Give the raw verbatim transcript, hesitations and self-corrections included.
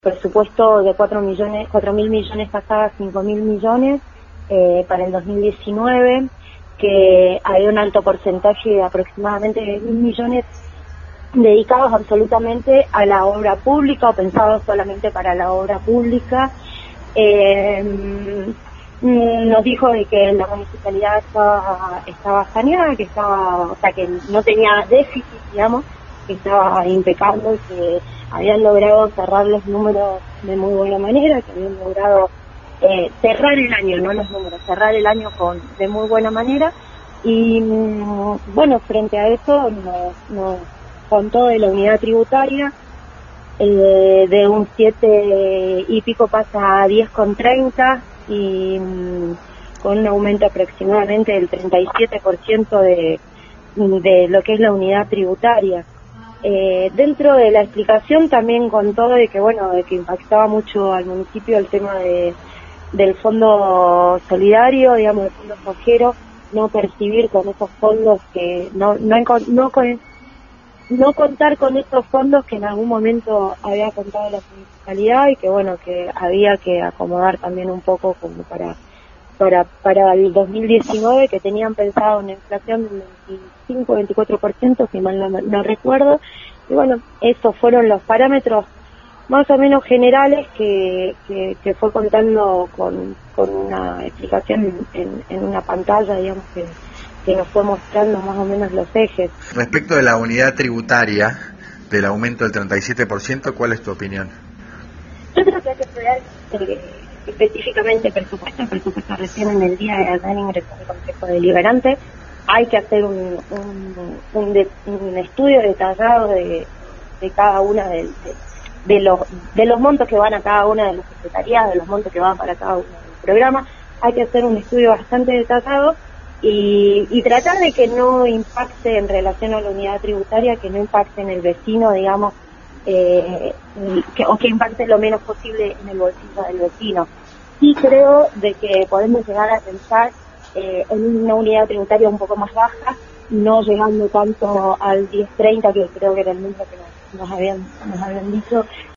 presupuesto de cuatro millones, cuatro mil millones pasaba cinco mil millones eh, para el dos mil diecinueve, que había un alto porcentaje de aproximadamente mil millones dedicados absolutamente a la obra pública o pensados solamente para la obra pública. Eh, nos dijo de que la municipalidad estaba, estaba saneada, que estaba, o sea, que no tenía déficit, digamos, que estaba impecable, que habían logrado cerrar los números de muy buena manera, que habían logrado eh, cerrar el año, no los números, cerrar el año con de muy buena manera. Y bueno, frente a eso nos, nos contó de la unidad tributaria, eh, de un siete y pico pasa a diez con treinta, y con un aumento aproximadamente del treinta y siete por ciento de, de lo que es la unidad tributaria. Eh, dentro de la explicación también contó de que, bueno, de que impactaba mucho al municipio el tema de del fondo solidario, digamos, del fondo flojero, no percibir con esos fondos, que no no no, con, no contar con esos fondos que en algún momento había contado la municipalidad, y que, bueno, que había que acomodar también un poco como para para para el dos mil diecinueve, que tenían pensado una inflación del veinticinco veinticuatro por ciento, si mal no, no recuerdo. Y bueno, esos fueron los parámetros más o menos generales que, que, que fue contando con, con una explicación en, en una pantalla, digamos, que, que nos fue mostrando más o menos los ejes. Respecto de la unidad tributaria, del aumento del treinta y siete por ciento, ¿cuál es tu opinión? Yo creo que hay que estudiar eh, específicamente el presupuesto, el presupuesto recién en el día de ayer ingresó al Consejo Deliberante. Hay que hacer un, un, un, de, un estudio detallado de, de cada una de, de, de los de los montos que van a cada una de las secretarías, de los montos que van para cada uno de los programas. Hay que hacer un estudio bastante detallado y, y tratar de que no impacte en relación a la unidad tributaria, que no impacte en el vecino, digamos, eh, que, o que impacte lo menos posible en el bolsillo del vecino. Sí creo de que podemos llegar a pensar eh, en una unidad tributaria un poco más baja, no llegando tanto al diez treinta, que creo que era el número que nos, nos habían nos habían dicho,